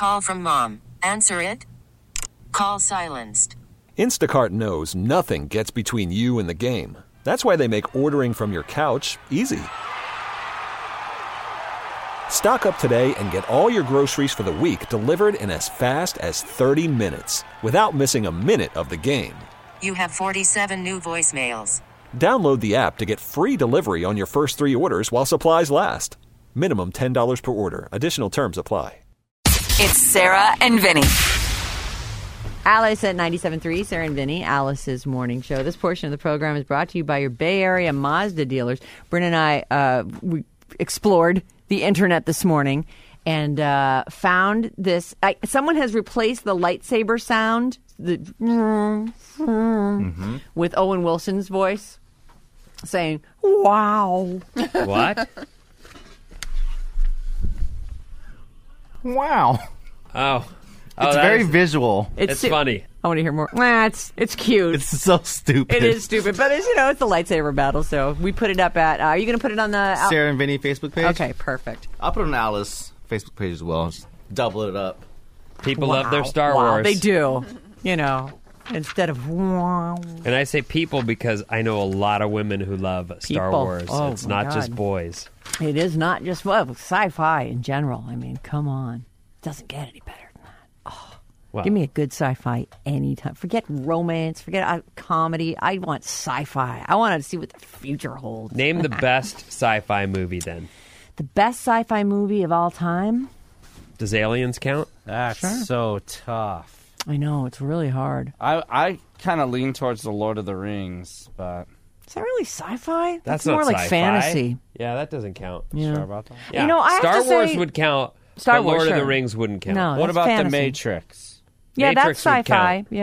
call from mom. Answer it. Call silenced. Instacart knows nothing gets between you and the game. That's why they make ordering from your couch easy. Stock up today and get all your groceries for the week delivered in as fast as 30 minutes without missing a minute of the game. You have 47 new voicemails. Download the app to get free delivery on your first 3 orders while supplies last. Minimum $10 per order. Additional terms apply. It's Sarah and Vinny. Alice at 97.3, Sarah and Vinny, Alice's morning show. This portion of the program is brought to you by your Bay Area Mazda dealers. Bryn and I we explored the internet this morning and found this. Someone has replaced the lightsaber sound with Owen Wilson's voice saying, wow. What? Wow. Oh. It's very visual. It's funny. I want to hear more. It's cute. It's so stupid. It is stupid, but it's the lightsaber battle. So we put it up at. Are you going to put it on the Sarah and Vinny Facebook page? Okay, perfect. I'll put it on Alice Facebook page as well. Just double it up. People love their Star Wars. They do. Instead of wow. And I say people because I know a lot of women who love Star Wars. Oh, it's not just boys. It is not just sci-fi in general. I mean, come on. It doesn't get any better than that. Oh, wow. Give me a good sci-fi anytime. Forget romance. Forget comedy. I want sci-fi. I want to see what the future holds. Name the best sci-fi movie then. The best sci-fi movie of all time? Does Aliens count? That's so tough. I know, it's really hard. I kind of lean towards the Lord of the Rings, but... Is that really sci-fi? That's more not like sci-fi. fantasy. Yeah, that doesn't count. Yeah. Sure about that? Yeah. I have Star to Wars say, would count, Star but Wars, Lord of the sure. Rings wouldn't count. No, What that's about fantasy. The Matrix? Yeah, Matrix that's would sci-fi. count.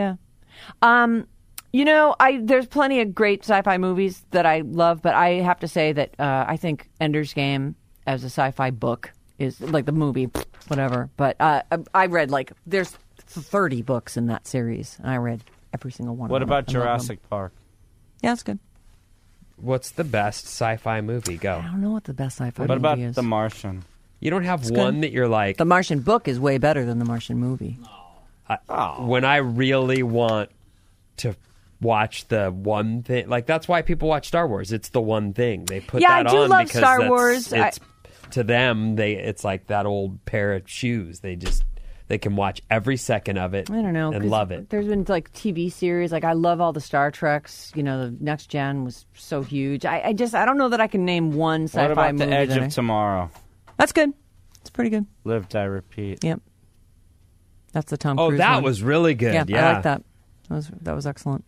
Yeah. There's plenty of great sci-fi movies that I love, but I have to say that I think Ender's Game as a sci-fi book is like the movie, whatever. But I read there's 30 books in that series, and I read every single one. What of them. about Jurassic Park? Yeah, that's good. What's the best sci-fi movie? Go. I don't know what the best sci-fi What movie about is. The Martian? You don't have It's one good. that you're like... The Martian book is way better than the Martian movie. When I really want to watch the one thing... That's why people watch Star Wars. It's the one thing. They put that I do on love because Star Wars. It's, to them, it's like that old pair of shoes. They can watch every second of it. I don't know, and 'cause love it. There's been TV series. I love all the Star Treks. The Next Gen was so huge. I don't know that I can name one sci-fi What about movie. The Edge of Tomorrow? That's good. It's pretty good. Live, Die, Repeat. Yep. That's the Tom Oh, Cruise that one. was really good. Yeah, I like that. That was excellent.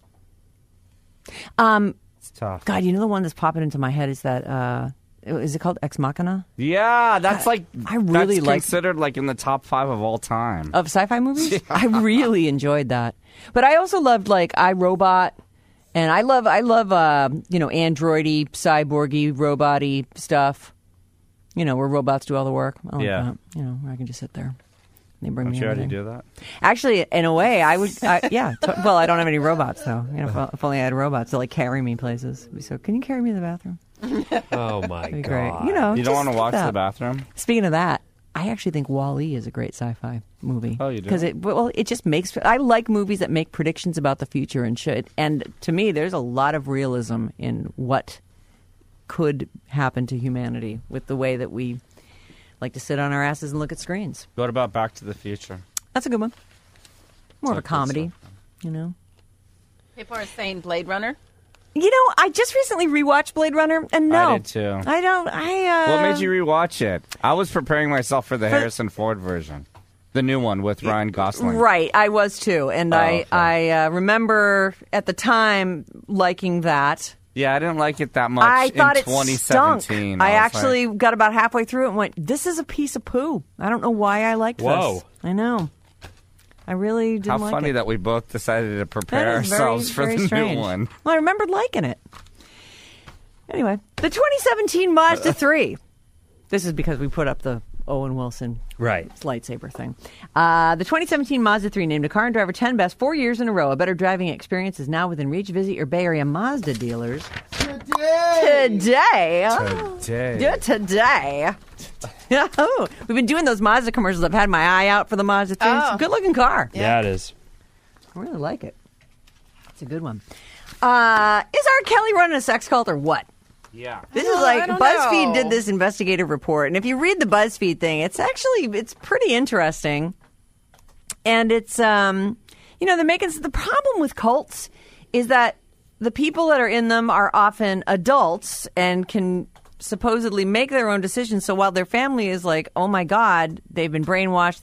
It's tough. God, the one that's popping into my head is that. Is it called Ex Machina? Yeah, that's I really that's like considered in the top 5 of all time. of sci-fi movies. Yeah. I really enjoyed that, but I also loved iRobot, and I love androidy, cyborgy, roboty stuff. Where robots do all the work. I like that. Where I can just sit there. They bring Don't me you already everything. do that? Actually, in a way, I would. Yeah. Well, I don't have any robots though. If only I had robots to carry me places. So, can you carry me to the bathroom? Oh my That'd be God. great. You don't want to walk to the bathroom? Speaking of that, I actually think WALL-E is a great sci-fi movie. Oh, you do? Because it just makes. I like movies that make predictions about the future and should. And to me, there's a lot of realism in what could happen to humanity with the way that we like to sit on our asses and look at screens. What about Back to the Future? That's a good one. More of a That's good comedy, stuff. People are saying Blade Runner. I just recently rewatched Blade Runner, and no, I did too. I don't. What made you rewatch it? I was preparing myself for the Harrison Ford version, the new one with Ryan Gosling. Right, I was too, and okay. I remember at the time liking that. Yeah, I didn't like it that much. I thought in it 2017. stunk. I actually got about halfway through it and went, "This is a piece of poo." I don't know why I liked Whoa. this. I know. I really didn't How like funny it. that we both decided to prepare That is ourselves for very the strange. new one. Well, I remembered liking it. Anyway, the 2017 Mazda 3. This is because we put up the Owen Wilson lightsaber thing. The 2017 Mazda 3 named a car and driver 10 best 4 years in a row. A better driving experience is now within reach. Visit your Bay Area Mazda dealers today. Today. Today. Oh, we've been doing those Mazda commercials. I've had my eye out for the Mazda 3. It's a good-looking car. Yeah, it is. I really like it. It's a good one. Is R. Kelly running a sex cult or what? Yeah. This is like I don't BuzzFeed know. did this investigative report, and if you read the BuzzFeed thing, it's pretty interesting. And it's they're making the problem with cults is that the people that are in them are often adults and can supposedly make their own decisions. So while their family is like, oh my God, they've been brainwashed,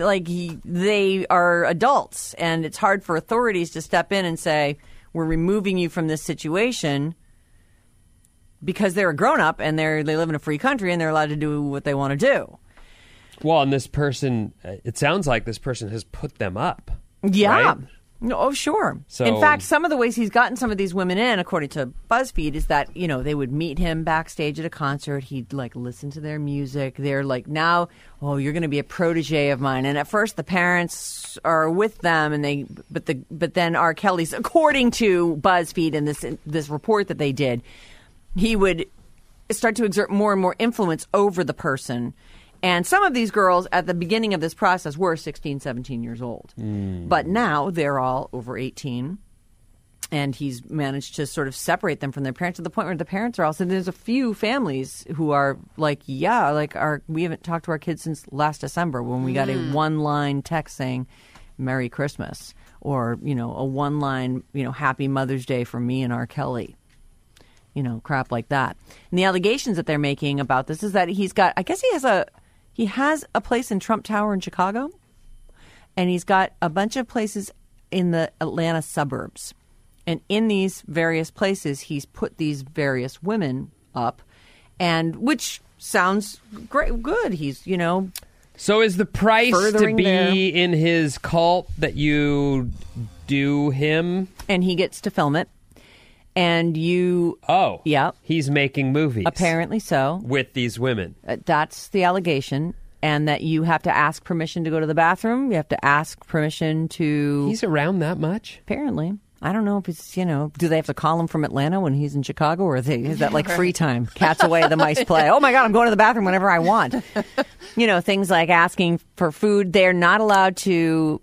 they are adults, and it's hard for authorities to step in and say, we're removing you from this situation because they're a grown up and they live in a free country and they're allowed to do what they want to do. Well, and this person, it sounds like this person has put them up. Yeah. Right? No, oh, sure. So- in fact, some of the ways he's gotten some of these women in, according to BuzzFeed, is that, they would meet him backstage at a concert. He'd listen to their music. They're like, now, you're going to be a protege of mine. And at first the parents are with them but then R. Kelly's, according to BuzzFeed and this report that they did, he would start to exert more and more influence over the person. And some of these girls at the beginning of this process were 16, 17 years old. But now they're all over 18. And he's managed to sort of separate them from their parents to the point where the parents are also, there's a few families who are like, we haven't talked to our kids since last December when we got a one-line text saying, Merry Christmas. Or, a one-line, Happy Mother's Day from me and R. Kelly. Crap like that. And the allegations that they're making about this is that he has a place in Trump Tower in Chicago, and he's got a bunch of places in the Atlanta suburbs. And in these various places, he's put these various women up, and which sounds great, good. He's, So is the price to furthering be in his cult that you do him? and he gets to film it. And Oh. yeah, He's making movies. apparently so. With these women. That's the allegation. And that you have to ask permission to go to the bathroom. You have to ask permission to... He's around that much? Apparently. I don't know if it's, do they have to call him from Atlanta when he's in Chicago? Or is that like free time? Cats away, the mice play. Oh my God, I'm going to the bathroom whenever I want. Things like asking for food. They're not allowed to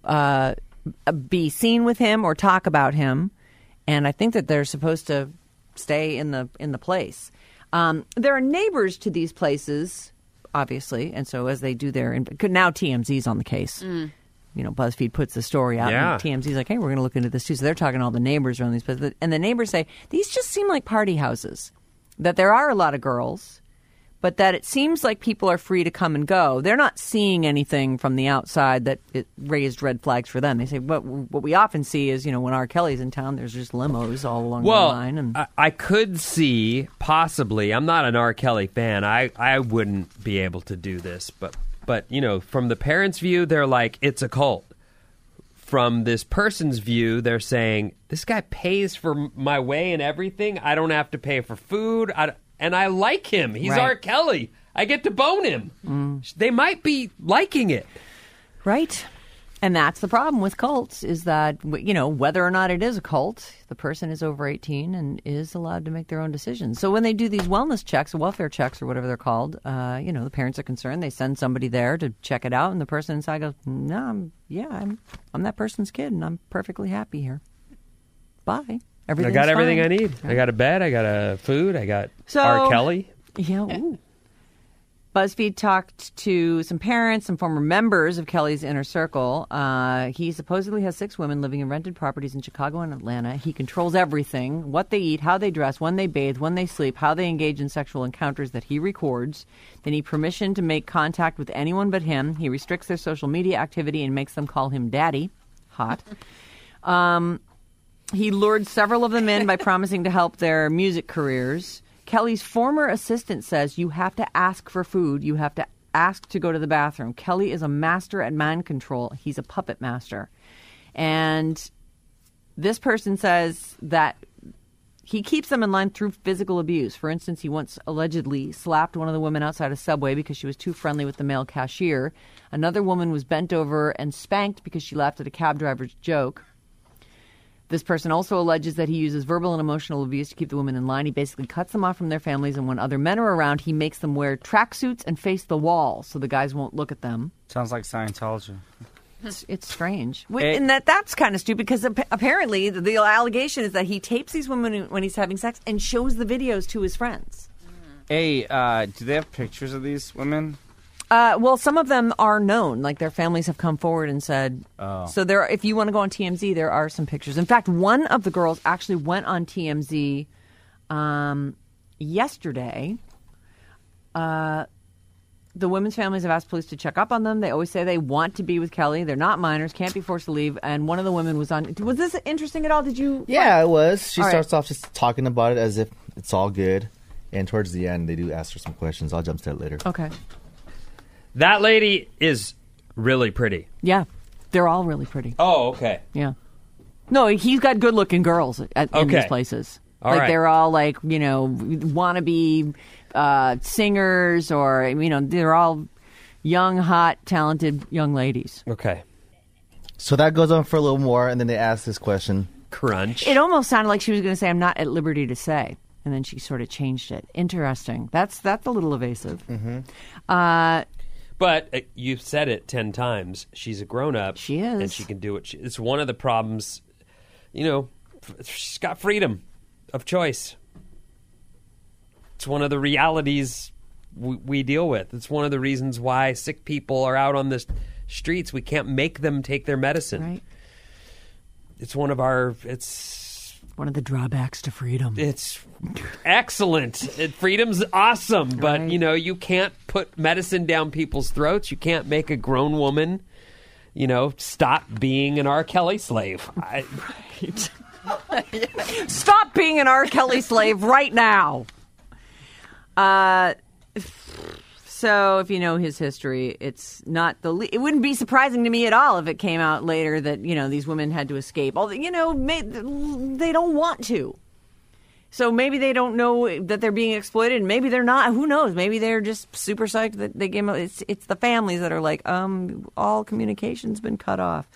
be seen with him or talk about him. And I think that they're supposed to stay in the place. There are neighbors to these places, obviously, and so as they do now TMZ's on the case. BuzzFeed puts the story out, Yeah. and TMZ's like, hey, we're going to look into this too. So they're talking to all the neighbors around these places, and the neighbors say these just seem like party houses. That there are a lot of girls, but that it seems like people are free to come and go. They're not seeing anything from the outside that it raised red flags for them. They say, what we often see is, when R. Kelly's in town, there's just limos all along the line. And I could see, possibly, I'm not an R. Kelly fan. I wouldn't be able to do this. But from the parents' view, they're like, it's a cult. From this person's view, they're saying, this guy pays for my way and everything. I don't have to pay for food. And I like him. He's Right. R. Kelly. I get to bone him. They might be liking it. right. And that's the problem with cults is that, whether or not it is a cult, the person is over 18 and is allowed to make their own decisions. So when they do these wellness checks, welfare checks or whatever they're called, the parents are concerned. They send somebody there to check it out. And the person inside goes, no, I'm that person's kid and I'm perfectly happy here. Bye. I Everything's got everything fine. I need. I got a bed. I got food. I got So- R. Kelly. Yeah. Ooh. BuzzFeed talked to some parents and former members of Kelly's inner circle. He supposedly has 6 women living in rented properties in Chicago and Atlanta. He controls everything, what they eat, how they dress, when they bathe, when they sleep, how they engage in sexual encounters that he records. They need permission to make contact with anyone but him. He restricts their social media activity and makes them call him daddy. Hot. He lured several of them in by promising to help their music careers. Kelly's former assistant says you have to ask for food. You have to ask to go to the bathroom. Kelly is a master at mind control. He's a puppet master. And this person says that he keeps them in line through physical abuse. For instance, he once allegedly slapped one of the women outside a Subway because she was too friendly with the male cashier. Another woman was bent over and spanked because she laughed at a cab driver's joke. This person also alleges that he uses verbal and emotional abuse to keep the women in line. He basically cuts them off from their families, and when other men are around, he makes them wear tracksuits and face the wall so the guys won't look at them. Sounds like Scientology. It's strange. And that's kind of stupid because apparently the allegation is that he tapes these women when he's having sex and shows the videos to his friends. Hey, do they have pictures of these women? Well, some of them are known. Like their families have come forward and said. Oh. So there, if you want to go on TMZ, there are some pictures. In fact, one of the girls actually went on TMZ yesterday. The women's families have asked police to check up on them. They always say they want to be with Kelly. They're not minors, can't be forced to leave. And one of the women was on. Was this interesting at all? Did you? Yeah, it was. She All starts off just talking about it as if it's all good. And towards the end, they do ask her some questions. I'll jump to that later. Okay. That lady is really pretty. Yeah. They're all really pretty. Oh, okay. Yeah. No, he's got good-looking girls in these places. All like right. they're all like, wannabe singers, or they're all young, hot, talented young ladies. Okay. So that goes on for a little more, and then they ask this question. Crunch. It almost sounded like she was going to say, "I'm not at liberty to say," and then she sort of changed it. Interesting. That's a little evasive. Mm-hmm. But you've said it 10 times. She's a grown-up. She is. And she can do what it's one of the problems, she's got freedom of choice. It's one of the realities we deal with. It's one of the reasons why sick people are out on the streets. We can't make them take their medicine. Right. It's one of It's excellent. Freedom's awesome, but Right. You can't put medicine down people's throats. You can't make a grown woman, stop being an R. Kelly slave. Stop being an R. Kelly slave right now. So if you know his history, it's not it wouldn't be surprising to me at all if it came out later that, these women had to escape. Although, they don't want to. So maybe they don't know that they're being exploited, and maybe they're not. Who knows? Maybe they're just super psyched that they gave them. It's the families that are like, all communication's been cut off.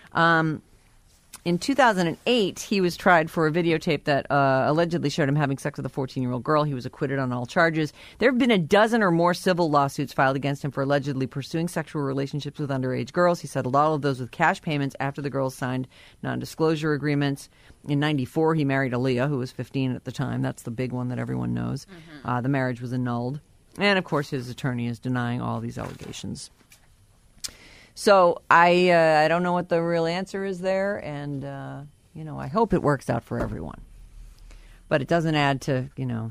In 2008, he was tried for a videotape that allegedly showed him having sex with a 14-year-old girl. He was acquitted on all charges. There have been a dozen or more civil lawsuits filed against him for allegedly pursuing sexual relationships with underage girls. He settled all of those with cash payments after the girls signed non-disclosure agreements. In 94, he married Aaliyah, who was 15 at the time. That's the big one that everyone knows. The marriage was annulled. And, of course, his attorney is denying all these allegations. So I don't know what the real answer is there, and I hope it works out for everyone. But it doesn't add to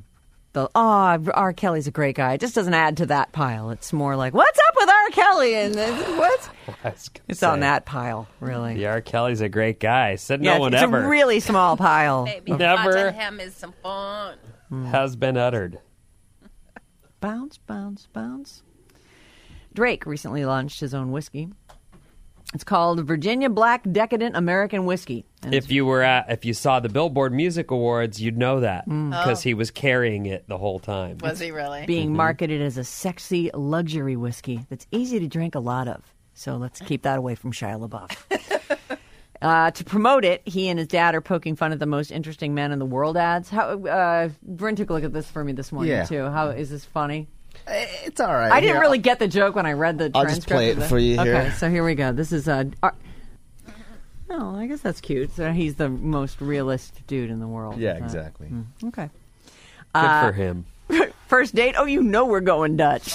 R. Kelly's a great guy. It just doesn't add to that pile. It's more like, what's up with R. Kelly? And what? It's on that pile, really. The R. Kelly's a great guy. Said Yeah, no one it's ever a really small pile. Baby, Never. watching him is some fun. has been uttered. Bounce, bounce, bounce. Drake recently launched his own whiskey. It's called Virginia Black Decadent American Whiskey. And If you saw the Billboard Music Awards, you'd know that because he was carrying it the whole time. Was he really? being marketed as a sexy luxury whiskey that's easy to drink a lot of. So let's keep that away from Shia LaBeouf. To promote it, he and his dad are poking fun at the most interesting men in the world ads. Bryn took a look at this for me this morning, too. How is this funny? It's all right. I didn't really get the joke when I read the I'll transcript. just play it for you here. Okay, so here we go. This is oh, I guess that's cute. So he's the most realist dude in the world. Yeah, exactly. Okay. Good for him. First date? Oh, we're going Dutch.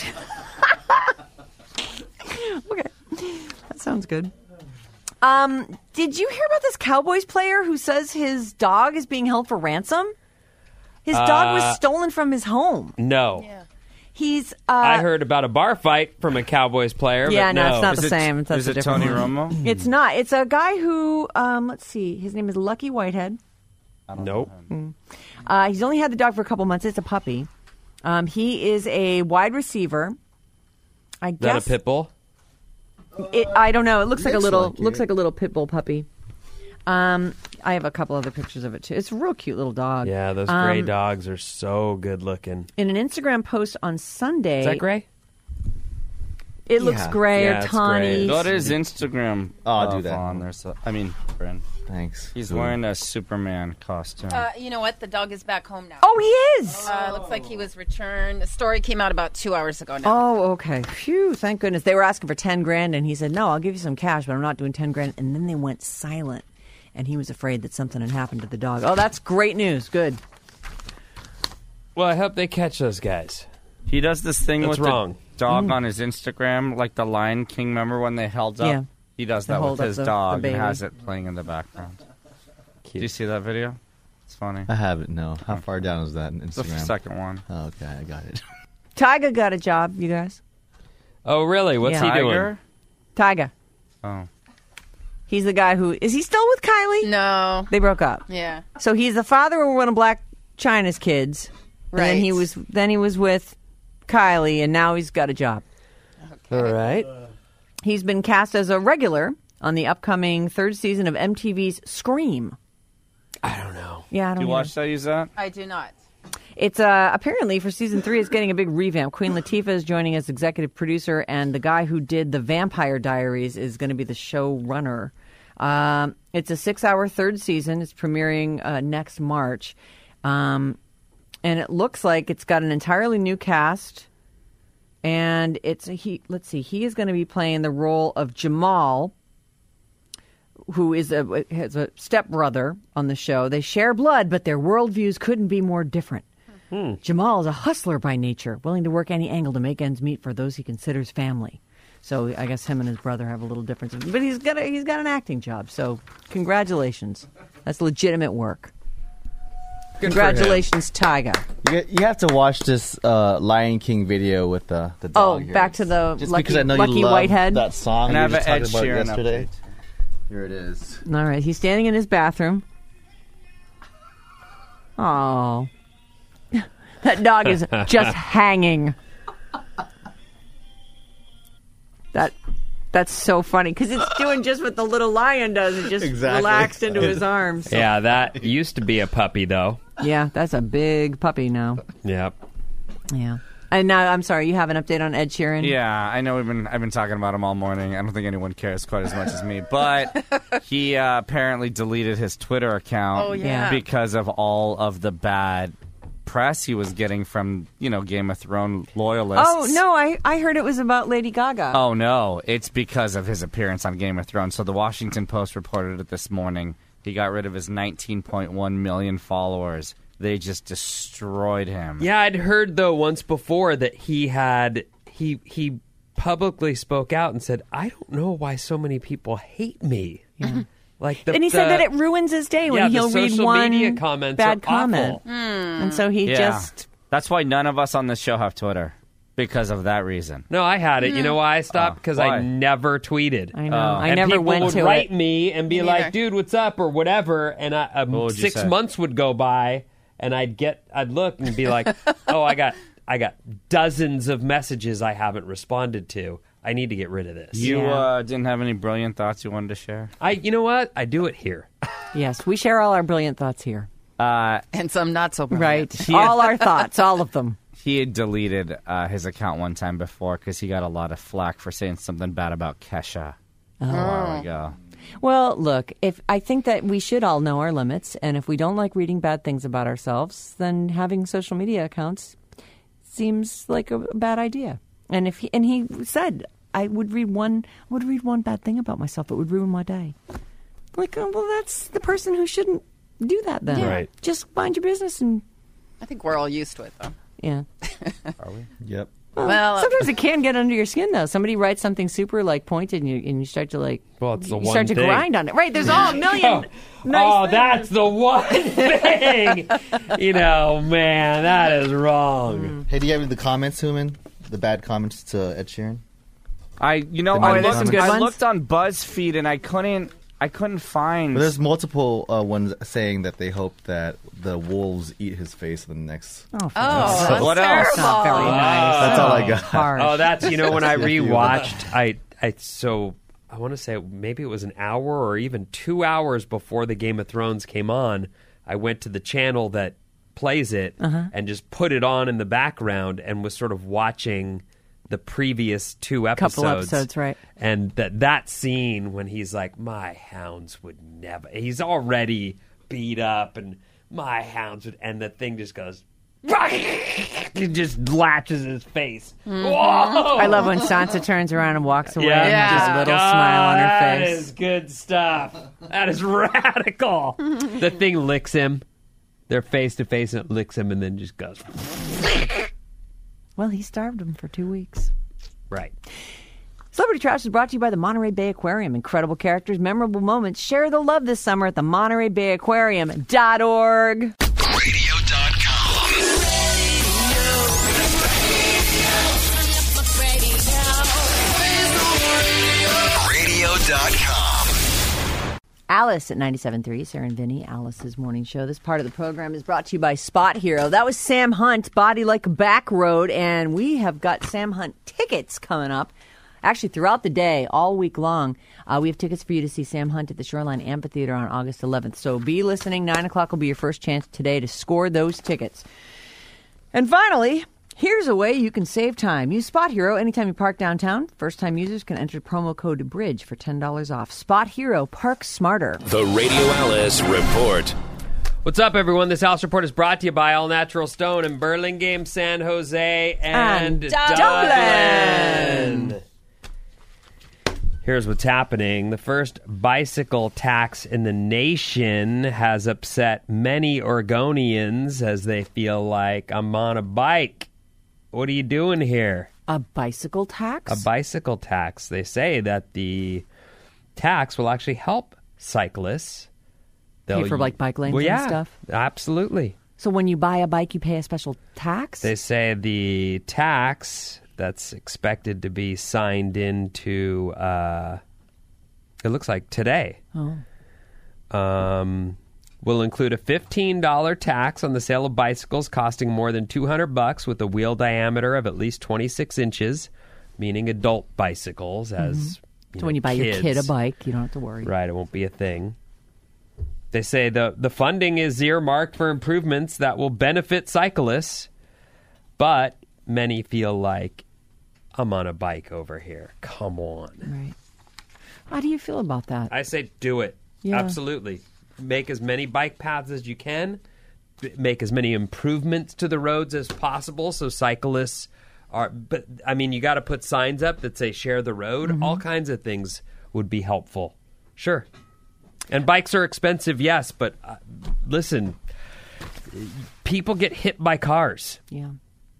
Okay. That sounds good. Did you hear about this Cowboys player who says his dog is being held for ransom? His dog was stolen from his home. No. Yeah. He's I heard about a bar fight from a Cowboys player. Yeah, but no, no, it's not the same. That's Is a it different Tony one. Romo? It's not. It's a guy who, let's see, his name is Lucky Whitehead. Nope. He's only had the dog for a couple months. It's a puppy. He is a wide receiver. I Is that guess a pit bull? I don't know. It looks like a little like looks like a little pit bull puppy. I have a couple other pictures of it too. It's a real cute little dog. Yeah, those gray dogs are so good looking. In an Instagram post on Sunday, Is that gray? It looks Yeah. gray Yeah, or it's tawny. gray. Go to his Instagram. I'll do that. On there, Bryn. Thanks. He's Cool. wearing a Superman costume. You know what? The dog is back home now. Oh, he is. Looks like he was returned. The story came out about 2 hours ago now. Oh, okay. Phew, thank goodness. They were asking for 10 grand, and he said, no, I'll give you some cash, but I'm not doing 10 grand. And then they went silent, and he was afraid that something had happened to the dog. Oh, that's great news. Good. Well, I hope they catch those guys. He does this thing That's with wrong. the dog on his Instagram, like the Lion King. Remember when they held up? Yeah. He does They that hold with up his the dog baby. and has it playing in the background. Did you see that video? It's funny. I haven't. No. How far down is that in It's the Instagram? second one. Oh, okay, I got it. Tyga got a job, you guys. Oh, really? What's Yeah. he doing? Tiger? Tyga. Oh. He's the guy who... Is he still with Kylie? No. They broke up. Yeah. So he's the father of one of Black China's kids. And then Right. he was with Kylie, and now he's got a job. All right. He's been cast as a regular on the upcoming third season of MTV's Scream. I don't know. Yeah, I don't You know. watched that? Use that? I do not. It's apparently for season 3, it's getting a big revamp. Queen Latifah is joining as executive producer, and the guy who did The Vampire Diaries is going to be the showrunner. It's a 6-hour third season. It's premiering next March. And it looks like it's got an entirely new cast. And he is going to be playing the role of Jamal, who has a stepbrother on the show. They share blood, but their worldviews couldn't be more different. Jamal is a hustler by nature, willing to work any angle to make ends meet for those he considers family. So I guess him and his brother have a little difference. But he's got an acting job, so congratulations. That's legitimate work. Good for him. Congratulations, Tyga. You have to watch this Lion King video with the dog. Oh, here. back to the Just Lucky, because I know Lucky you love Whitehead. that song And you I were have just an talking Ed about Sheeran yesterday. update. Here it is. All right, he's standing in his bathroom. Oh, that dog is just hanging. That's so funny because it's doing just what the little lion does. It just Exactly. relaxed into his arms. Yeah, that used to be a puppy, though. Yeah, that's a big puppy now. Yep. Yeah. And now, I'm sorry, you have an update on Ed Sheeran? Yeah, I know I've been talking about him all morning. I don't think anyone cares quite as much as me. But he apparently deleted his Twitter account Oh, yeah. because of all of the bad press he was getting from, Game of Thrones loyalists. Oh, no, I heard it was about Lady Gaga. Oh, no. It's because of his appearance on Game of Thrones. So the Washington Post reported it this morning. He got rid of his 19.1 million followers. They just destroyed him. Yeah, I'd heard, though, once before that he publicly spoke out and said, I don't know why so many people hate me. Yeah. And he said that it ruins his day when he'll the read social one media comments bad are comment. awful. And so he Yeah. just... That's why none of us on this show have Twitter. Because of that reason. No, I had it. You know why I stopped? Because why? I never tweeted. I know. I and never people went would to write it. me and be Me like, neither. dude, what's up? Or whatever. And would you 6 say? months would go by and I'd look and be like, oh, I got dozens of messages I haven't responded to. I need to get rid of this. You Yeah. didn't have any brilliant thoughts you wanted to share? You know what? I do it here. Yes, we share all our brilliant thoughts here. And some not so brilliant. Right. All our thoughts, all of them. He had deleted his account one time before because he got a lot of flack for saying something bad about Kesha a while ago. Well, look, I think that we should all know our limits, and if we don't like reading bad things about ourselves, then having social media accounts seems like a bad idea. And he said, I would read one bad thing about myself, it would ruin my day. Like, oh, well, that's the person who shouldn't do that then. Yeah. Right. Just mind your business and I think we're all used to it, though. yeah. Yep. Well, Sometimes it can get under your skin, though. Somebody writes something super pointed, and you start to Well, it's the you one start to thing. grind on it. Right? There's all a million. nice Oh, things. that's the one thing. Man, that is wrong. Hey, do you have the comments, Human? The bad comments to Ed Sheeran? I there's some good ones? looked on BuzzFeed and I couldn't find. But there's multiple ones saying that they hope that the wolves eat his face in the next. Oh, that's What else? terrible. That's not very nice. That's all I got. Harsh. Oh, that's when I Yeah, you rewatched. I want to say maybe it was an hour or even 2 hours before the Game of Thrones came on. I went to the channel that plays it and just put it on in the background and was sort of watching the previous 2 episodes. Couple episodes, right. And that scene when he's like, my hounds would never. He's already beat up, and my hounds would. And the thing just goes. It just latches his face. Mm-hmm. Whoa! I love when Sansa turns around and walks away Yeah. and just a little smile on her That face. is good stuff. That is radical. The thing licks him. They're face to face, and it licks him, and then just goes. Well, he starved him for 2 weeks. Right. Celebrity Trash is brought to you by the Monterey Bay Aquarium. Incredible characters, memorable moments. Share the love this summer at the Monterey Bay Aquarium.org. Radio.com. Radio.com. Alice at 97.3, Sarah and Vinny, Alice's morning show. This part of the program is brought to you by Spot Hero. That was Sam Hunt, Body Like a Back Road, and we have got Sam Hunt tickets coming up. Actually, throughout the day, all week long, we have tickets for you to see Sam Hunt at the Shoreline Amphitheater on August 11th. So be listening. 9 o'clock will be your first chance today to score those tickets. And finally, here's a way you can save time. Use Spot Hero anytime you park downtown. First-time users can enter promo code BRIDGE for $10 off. Spot Hero, park smarter. The Radio Alice Report. What's up, everyone? This Alice Report is brought to you by All Natural Stone in Burlingame, San Jose, and Dublin. Here's what's happening. The first bicycle tax in the nation has upset many Oregonians as they feel like, I'm on a bike. What are you doing here? A bicycle tax? A bicycle tax. They say that the tax will actually help cyclists. Pay for like bike lanes yeah, and stuff? Absolutely. So when you buy a bike, you pay a special tax? They say the tax that's expected to be signed into, it looks like today, will include a $15 tax on the sale of bicycles costing more than $200 with a wheel diameter of at least 26 inches, meaning adult bicycles. As so when you buy your kid a bike, you don't have to worry. Right, it won't be a thing. They say the funding is earmarked for improvements that will benefit cyclists, but many feel like, I'm on a bike over here. Come on. Right. How do you feel about that? I say do it. Yeah. Absolutely. Make as many bike paths as you can. Make as many improvements to the roads as possible so cyclists are... But, I mean, you got to put signs up that say share the road. Mm-hmm. All kinds of things would be helpful. Sure. And bikes are expensive, yes, but listen, people get hit by cars. Yeah.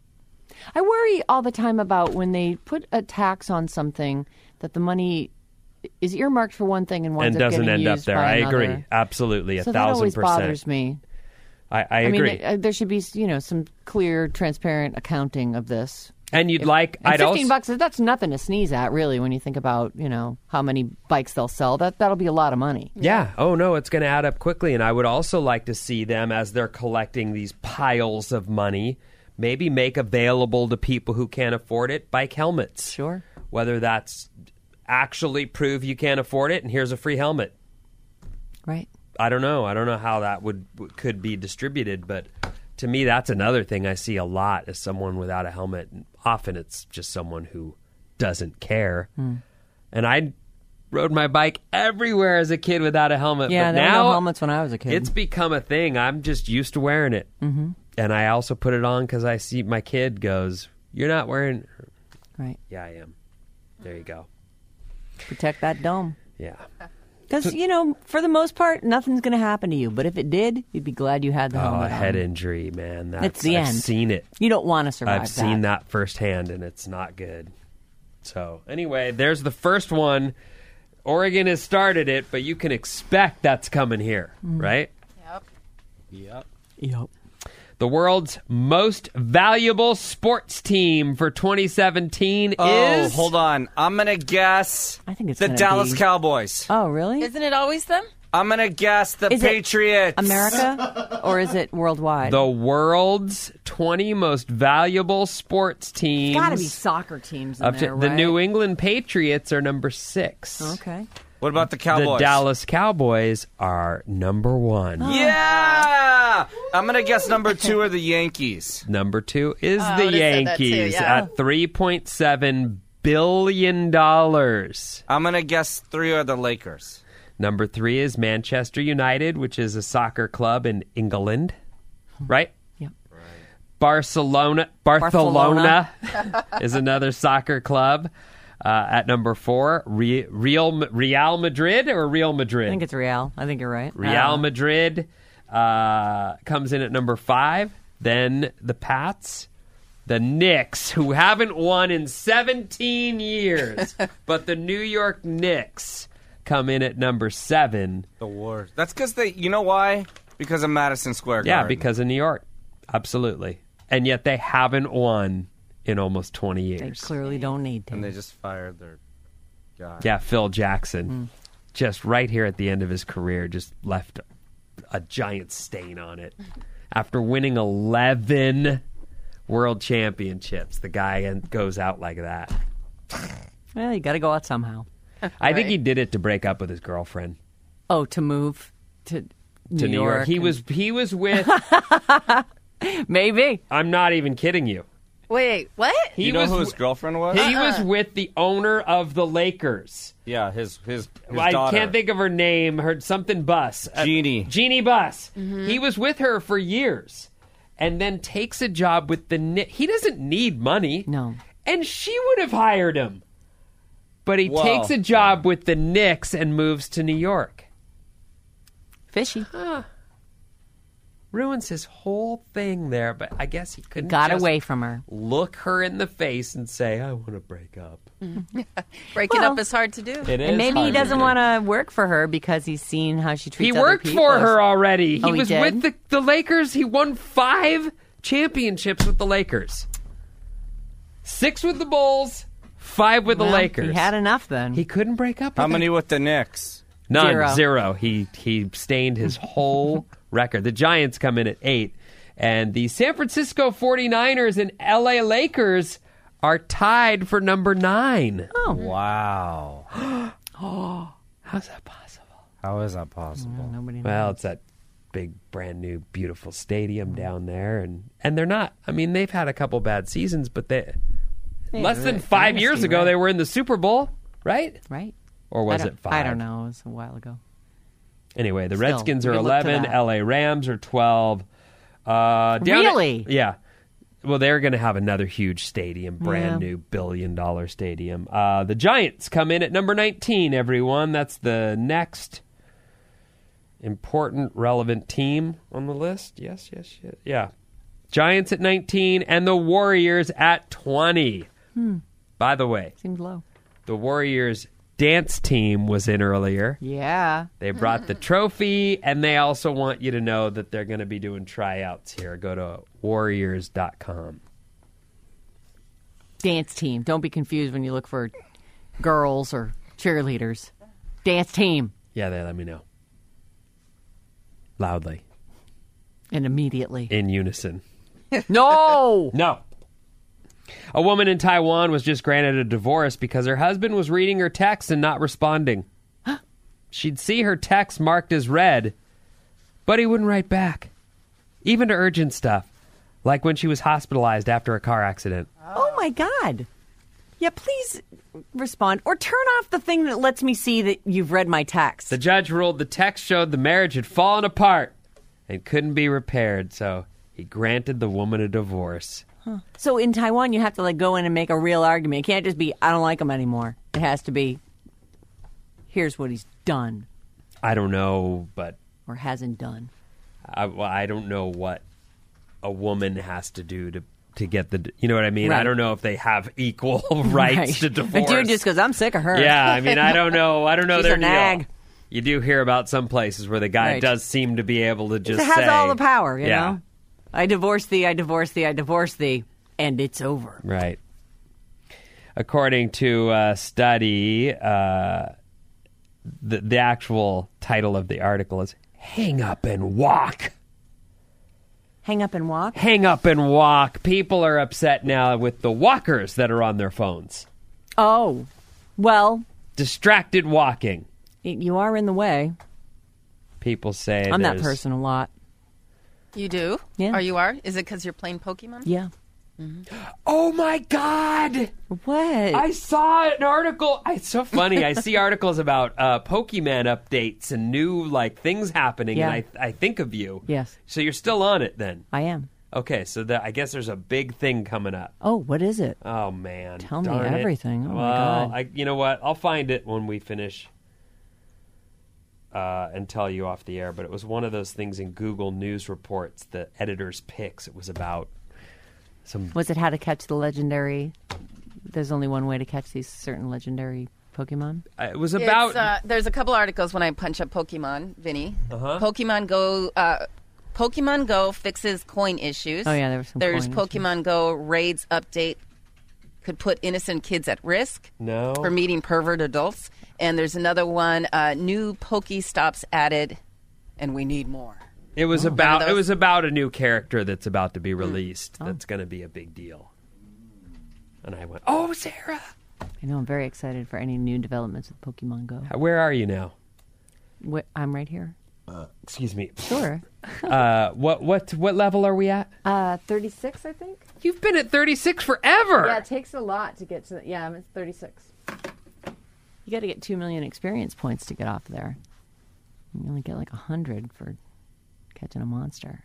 I worry all the time about when they put a tax on something that the money is earmarked for one thing and winds up doesn't getting end up used there. by I another. agree. Absolutely. So that always 1,000%. bothers me. I agree. mean, there should be, some clear, transparent accounting of this. And you'd like... And $15, that's nothing to sneeze at, really, when you think about, how many bikes they'll sell. That'll be a lot of money. Yeah. Oh, no, it's going to add up quickly. And I would also like to see them, as they're collecting these piles of money, maybe make available to people who can't afford it bike helmets. Sure. Whether that's actually prove you can't afford it and here's a free helmet. Right. I don't know. I don't know how that could be distributed, but to me, that's another thing I see a lot as someone without a helmet. Often it's just someone who doesn't care. And I rode my bike everywhere as a kid without a helmet. Yeah, but there now were no helmets when I was a kid. It's become a thing. I'm just used to wearing it. Mm-hmm. And I also put it on because I see my kid goes, "You're not wearing..." Right. Yeah, I am. There you go. Protect that dome. Yeah. Because, for the most part, nothing's going to happen to you. But if it did, you'd be glad you had the Oh, helmet a head on. injury, man. It's the I've end. seen it. You don't want to survive I've seen that firsthand, and it's not good. So, anyway, there's the first one. Oregon has started it, but you can expect that's coming here, right? Yep. Yep. The world's most valuable sports team for 2017 Oh, is... hold on. I'm going to guess I think it's the gonna Dallas be- Cowboys. Oh, really? Isn't it always them? I'm going to guess the Is it Patriots. America? Or is it worldwide? The world's 20 most valuable sports teams. Got to be soccer teams in Up to- there, The right? New England Patriots are number 6. Okay. What about the The Cowboys? Dallas Cowboys are number 1. Yeah! I'm going to guess number 2 are the Yankees. Number 2 is I the would've said that too, Yankees yeah. at $3.7 billion. I'm going to guess 3 are the Lakers. Number 3 is Manchester United, which is a soccer club in England, right? Yep. Barcelona is another soccer club. At number 4, Real Madrid or Real Madrid? I think it's Real. I think you're right. Real Madrid comes in at number 5. Then the Pats, the Knicks, who haven't won in 17 years, but the New York Knicks come in at number 7. The worst. That's because you know why? Because of Madison Square Garden. Yeah, because of New York. Absolutely. And yet they haven't won in almost 20 years. They clearly don't need to. And they just fired their guy. Yeah, Phil Jackson. Just right here at the end of his career, just left a giant stain on it. After winning 11 world championships, the guy goes out like that. Well, you got to go out somehow. I think he did it to break up with his girlfriend. Oh, to move to New York. He was with... Maybe. I'm not even kidding you. Wait, what? You know who his girlfriend was? He was with the owner of the Lakers. Yeah, his I daughter. can't think of her name. Her something Buss. Jeannie Buss. He was with her for years, and then takes a job with the Knicks. He doesn't need money. No. And she would have hired him. But he takes a job with the Knicks and moves to New York. Fishy. Ruins his whole thing there, but I guess he couldn't Got just away from her. look her in the face and say, I want to break up. Breaking up is hard to do. It is And maybe he hard to doesn't do. want to work for her because he's seen how she treats He other worked people. for her already. Oh, He he was did? with the Lakers. He won 5 championships with the Lakers. 6 with the Bulls, 5 with the Well, Lakers. He had enough then. He couldn't break up with How many her. with the Knicks? None. Zero. He stained his whole record. The Giants come in at 8. And the San Francisco 49ers and LA Lakers are tied for number 9. Oh. Wow. How's that possible? How is that possible? Nobody knows. Well, it's that big, brand new, beautiful stadium down there. And they're not. I mean, they've had a couple bad seasons, but less than 5 years ago, right? they were in the Super Bowl, right? Right. Or was it 5? I don't know. It was a while ago. Anyway, the Still, Redskins are we can look to 11. that. LA Rams are 12. Really? Yeah. Well, they're going to have another huge stadium, brand Yeah. new billion-dollar stadium. The Giants come in at number 19, everyone. That's the next important, relevant team on the list. Yes. Yeah. Giants at 19 and the Warriors at 20. By the way, Seems low. the Warriors dance team was in earlier. Yeah. They brought the trophy, and they also want you to know that they're going to be doing tryouts here. Go to Warriors.com. Dance team. Don't be confused when you look for girls or cheerleaders. Dance team. Yeah, they let me know. Loudly. And immediately. In unison. No! No. A woman in Taiwan was just granted a divorce because her husband was reading her text and not responding. She'd see her text marked as read, but he wouldn't write back. Even to urgent stuff, like when she was hospitalized after a car accident. Oh, my God. Yeah, please respond. Or turn off the thing that lets me see that you've read my text. The judge ruled the text showed the marriage had fallen apart and couldn't be repaired, so he granted the woman a divorce. So in Taiwan, you have to go in and make a real argument. It can't just be, I don't like him anymore. It has to be, here's what he's done I don't know, but or hasn't done. I don't know what a woman has to do to get the, you know what I mean? Right. I don't know if they have equal rights Right. to divorce. The dude just goes, I'm sick of her. Yeah, I mean, I don't know She's their a nag. deal. You do hear about some places where the guy Right. does seem to be able to just It has say, all the power, you yeah, know? I divorce thee, I divorce thee, I divorce thee, and it's over. Right. According to a study, the actual title of the article is Hang Up and Walk. Hang up and walk? Hang up and walk. People are upset now with the walkers that are on their phones. Oh, well, Distracted walking. you are in the way. People say I'm that there's- person a lot. You do? Yeah. You are? Is it because you're playing Pokemon? Yeah. Oh my God! What? I saw an article. It's so funny. I see articles about Pokemon updates and new things happening, Yeah. and I think of you. Yes. So you're still on it then? I am. Okay, so I guess there's a big thing coming up. Oh, what is it? Oh man! Tell me Darn it. everything. Oh, my well, God. you know what? I'll find it when we finish and tell you off the air. But it was one of those things in Google News reports, the editor's picks. It was about some. Was it how to catch the legendary? There's only one way to catch these certain legendary Pokemon. It was about. There's a couple articles when I punch up Pokemon, Vinny. Uh-huh. Pokemon Go fixes coin issues. Oh, yeah, there were some There's coin Pokemon Go raids update could put innocent kids at risk No. for meeting pervert adults. And there's another one, new Pokestops added, and we need more. It was None of about. those? It was about a new character that's about to be released. That's going to be a big deal. And I went, "Oh, Sarah, I know. I'm very excited for any new developments with Pokemon Go. where are you now?" I'm right here. Excuse me. Sure. What level are we at? 36, I think. You've been at 36 forever. Yeah, it takes a lot to get to. I'm at 36. You got to get 2 million experience points to get off there. You only get 100 for catching a monster.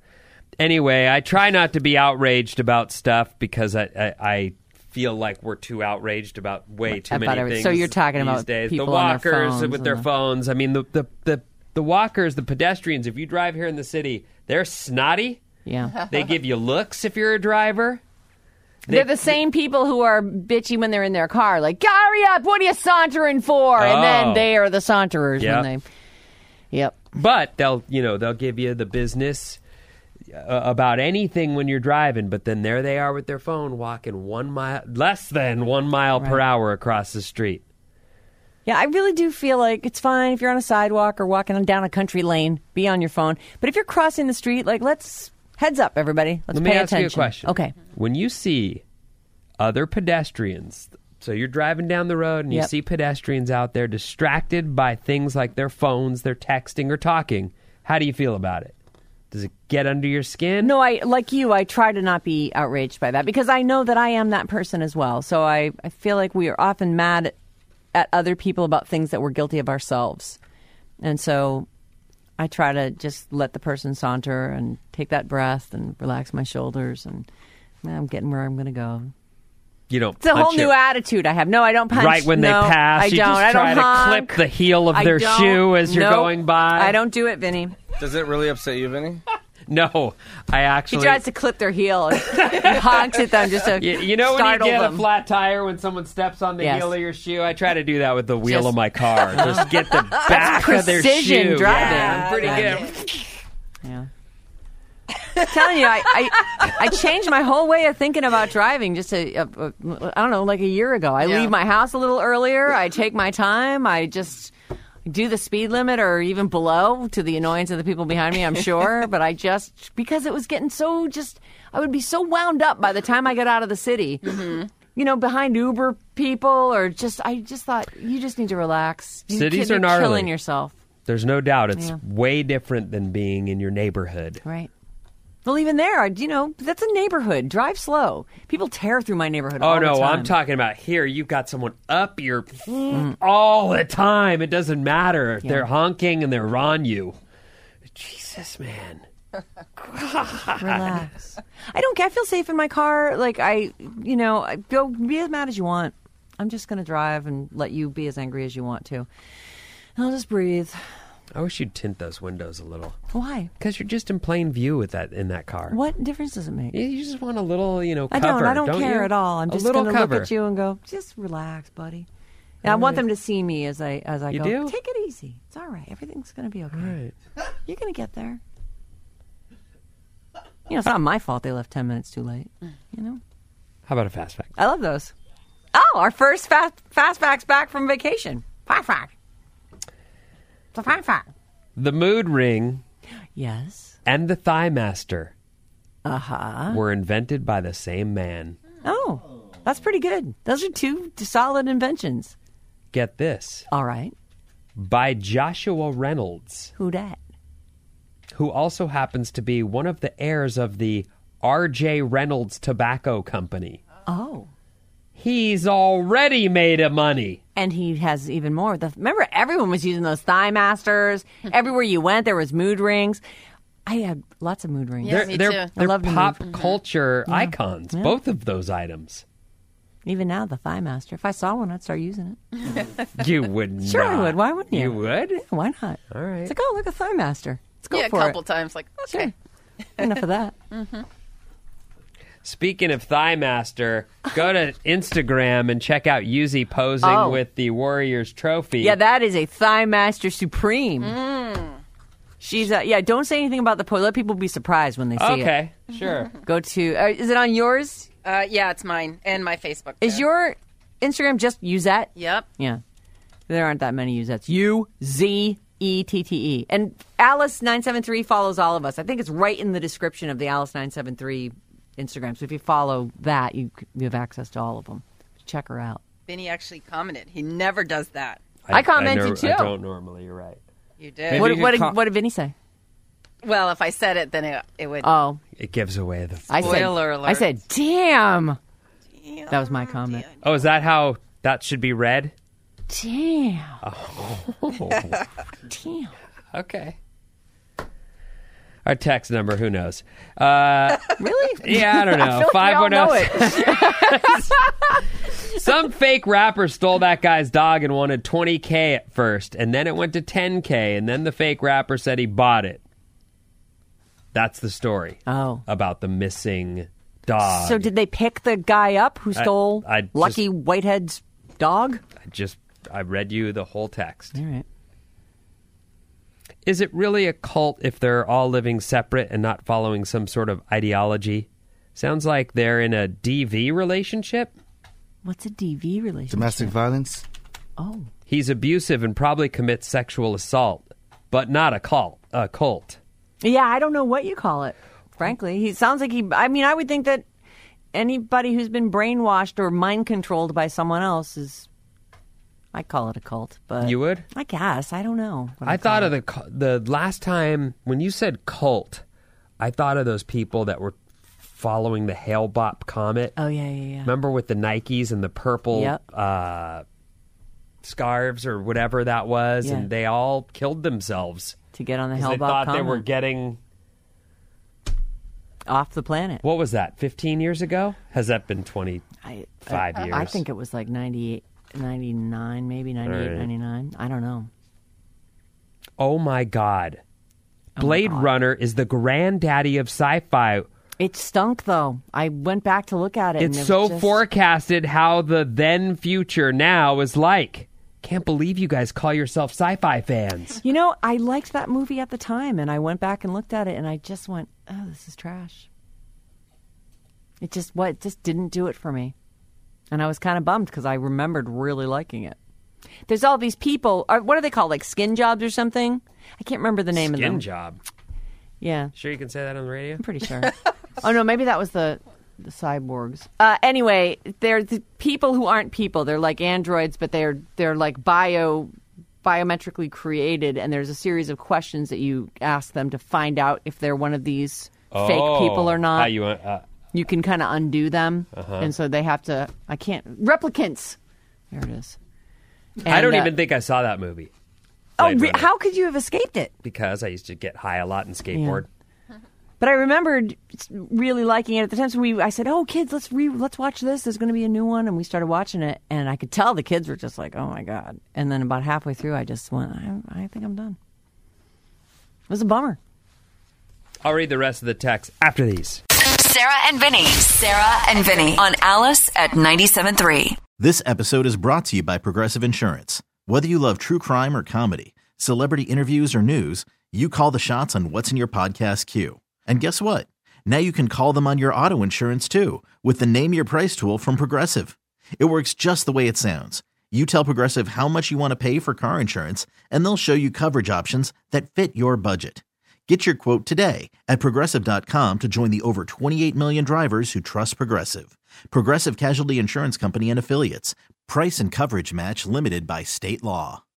Anyway, I try not to be outraged about stuff because I feel like we're too outraged about way too About many everything. things. So you're talking these about days. people the on their walkers phones with their and phones. I mean, the walkers, the pedestrians. If you drive here in the city, they're snotty. Yeah. They give you looks if you're a driver. They're the same people who are bitchy when they're in their car, like, hurry up, what are you sauntering for? And then Oh. they are the saunterers Yep. when they. Yep. But they'll give you the business about anything when you're driving. But then there they are with their phone, walking less than 1 mile per hour across the street. Yeah, I really do feel like it's fine if you're on a sidewalk or walking down a country lane, be on your phone. But if you're crossing the street, let's heads up, everybody. Let's Let me pay ask attention. you a question. Okay. When you see other pedestrians, so you're driving down the road and you Yep. see pedestrians out there distracted by things like their phones, their texting or talking, how do you feel about it? Does it get under your skin? No, I try to not be outraged by that because I know that I am that person as well. So I feel like we are often mad at other people about things that we're guilty of ourselves. And so I try to just let the person saunter and take that breath and relax my shoulders, and I'm getting where I'm going to go. You don't. It's a whole punch new it attitude I have. No, I don't punch. right when No, they pass. I you don't. just I try don't to honk. clip the heel of I their don't. shoe as you're Nope. going by. I don't do it, Vinny. Does it really upset you, Vinny? No, I He actually. tries to clip their heel. He honks at them just to You know when you startle get them. a flat tire when someone steps on the Yes. heel of your shoe? I try to do that with the wheel Just- of my car. Just get the back of their precision shoe. driving. Yeah, pretty Yeah. good. Yeah. I'm telling you, I changed my whole way of thinking about driving just I don't know, like a year ago. I leave my house a little earlier. I take my time. I just do the speed limit or even below, to the annoyance of the people behind me, I'm sure. But because it was getting so I would be so wound up by the time I got out of the city. Mm-hmm. Behind Uber people or I just thought, you just need to relax. Cities You're are gnarly. killing yourself. There's no doubt it's Yeah. way different than being in your neighborhood. Right. Well, even there, that's a neighborhood. Drive slow. People tear through my neighborhood Oh, all the no, time. I'm talking about here. You've got someone up your all the time. It doesn't matter. Yeah. They're honking and they're on you. Jesus, man. Relax. I don't care. I feel safe in my car. I go be as mad as you want. I'm just going to drive and let you be as angry as you want to. And I'll just breathe. I wish you'd tint those windows a little. Why? Because you're just in plain view in that car. What difference does it make? You just want a little, cover. I don't care you? at all. I'm A just little going to look cover. at you and go, just relax, buddy. And I want them to see me as I You go, do? take it easy. It's all right. Everything's going to be okay. Right. You're going to get there. It's not my fault they left 10 minutes too late. How about a fast fact? I love those. Oh, our first fast facts back from vacation. Fast fact. It's a fast fact. The mood ring Yes. and the thigh master Uh-huh. were invented by the same man. Oh, that's pretty good. Those are two solid inventions. Get this. All right. By Joshua Reynolds. Who dat? who also happens to be one of the heirs of the R.J. Reynolds Tobacco Company. Oh. He's already made a money. And he has even more. Remember, everyone was using those Thigh Masters. Everywhere you went, there was mood rings. I had lots of mood rings. Yeah, me too. They're I love the pop mood. culture icons, both of those items. Even now, the Thigh Master. If I saw one, I'd start using it. You would Sure, not. I would. Why wouldn't you? You would? Yeah, why not? All right. It's like, oh, look, a Thigh Master. Let's go Yeah, a for couple it. times. Like, okay. Sure. Enough of that. Speaking of Thigh Master, go to Instagram and check out Yuzi posing Oh. with the Warriors trophy. Yeah, that is a Thigh Master Supreme. She's don't say anything about the pose. Let people be surprised when they see it. Okay, sure. Go to is it on yours? Yeah, it's mine and my Facebook. Is too. your Instagram just Uzette? Yep. Yeah. There aren't that many Uzettes. UZETTE. And Alice973 follows all of us. I think it's right in the description of the Alice973 Instagram. So if you follow that, you have access to all of them. Check her out. Vinny actually commented. He never does that. I commented too. I don't normally, you're right. You did. Maybe What, you could what did Vinny say? Well, if I said it, then it would. Oh, It gives away the... Spoiler alert. I said, damn. That was my comment. Oh, is that how that should be read? Damn. Oh. Damn. Okay. Our text number, who knows? Really? Yeah, I don't know. I feel like we all know it. Some fake rapper stole that guy's dog and wanted $20K at first, and then it went to $10K, and then the fake rapper said he bought it. That's the story. Oh. About the missing dog. So did they pick the guy up who stole I just- Lucky Whitehead's dog? I read you the whole text. All right. Is it really a cult if they're all living separate and not following some sort of ideology? Sounds like they're in a DV relationship. What's a DV relationship? Domestic violence. Oh. He's abusive and probably commits sexual assault, but not a cult. Yeah, I don't know what you call it, frankly. He sounds like I would think that anybody who's been brainwashed or mind controlled by someone else is, I call it a cult. But You would? I guess. I don't know. I thought of the last time when you said cult, I thought of those people that were following the Hale-Bopp comet. Oh, yeah. Remember with the Nikes and the purple Yep. scarves or whatever that was, Yeah. and they all killed themselves. To get on the 'Cause Hale-Bopp they thought comet. they were getting... Off the planet. What was that, 15 years ago? Has that been 25 years? I think it was like 98, 99, maybe 98, right. 99. I don't know. Oh my God. Blade Runner is the granddaddy of sci-fi. It stunk, though. I went back to look at it. It's and it so was just... forecasted how the then future now is like. Can't believe you guys call yourself sci-fi fans. You know, I liked that movie at the time, and I went back and looked at it, and I just went, oh, this is trash. It just didn't do it for me. And I was kind of bummed because I remembered really liking it. There's all these people, what are they called, like skin jobs or something? I can't remember the name of them. Skin job. Yeah. Sure you can say that on the radio? I'm pretty sure. Oh, no, maybe that was the cyborgs. Anyway, they're the people who aren't people. They're like androids, but they're like biometrically created, and there's a series of questions that you ask them to find out if they're one of these fake people or not. You can kind of undo them, and so they have to. Replicants. There it is. And, I don't even think I saw that movie. How could you have escaped it? Because I used to get high a lot and skateboard. Yeah. But I remembered really liking it at the time. So I said, "Oh, kids, let's watch this. There's going to be a new one." And we started watching it, and I could tell the kids were just like, "Oh my God!" And then about halfway through, I just went, "I think I'm done." It was a bummer. I'll read the rest of the text after these. Sarah and Vinny on Alice at 97.3. This episode is brought to you by Progressive Insurance. Whether you love true crime or comedy, celebrity interviews or news, you call the shots on what's in your podcast queue. And guess what? Now you can call them on your auto insurance too with the Name Your Price tool from Progressive. It works just the way it sounds. You tell Progressive how much you want to pay for car insurance, and they'll show you coverage options that fit your budget. Get your quote today at Progressive.com to join the over 28 million drivers who trust Progressive. Progressive Casualty Insurance Company and Affiliates. Price and coverage match limited by state law.